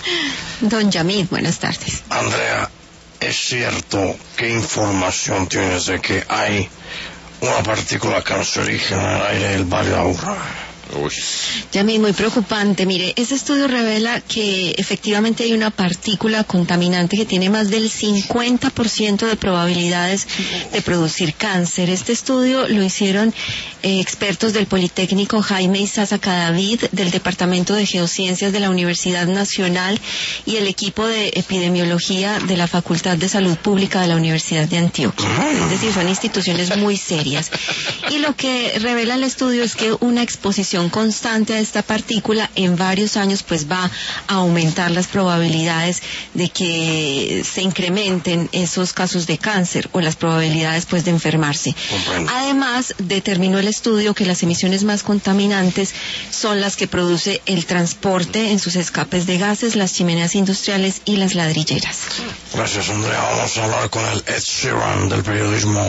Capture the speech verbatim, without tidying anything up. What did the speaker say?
Don Yamid, buenas tardes. Andrea, ¿es cierto qué información tienes de que hay una partícula cancerígena en el aire del barrio Aurra? Uy. Yamid, muy preocupante. Mire, ese estudio revela que efectivamente hay una partícula contaminante que tiene más del cincuenta por ciento de probabilidades de producir cáncer. Este estudio lo hicieron eh, expertos del Politécnico Jaime Isaza Cadavid, del Departamento de Geociencias de la Universidad Nacional y el equipo de epidemiología de la Facultad de Salud Pública de la Universidad de Antioquia. Es decir, son instituciones muy serias. Y lo que revela el estudio es que una exposición constante a esta partícula en varios años pues va a aumentar las probabilidades de que se incrementen esos casos de cáncer o las probabilidades pues de enfermarse. Comprendo. Además, determinó el estudio que las emisiones más contaminantes son las que produce el transporte en sus escapes de gases, las chimeneas industriales y las ladrilleras. Gracias, Andrea. Vamos a hablar con el Ed Sheeran del periodismo.